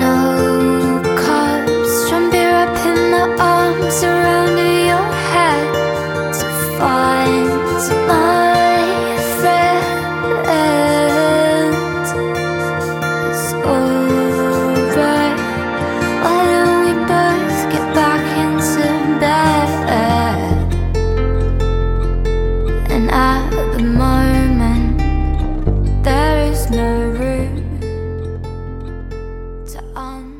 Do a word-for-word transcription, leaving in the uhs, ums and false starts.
No cups, drum beer up in my arms around your head to find my friends. It's alright. Why don't we both get back into bed? And at the moment, there is no room to un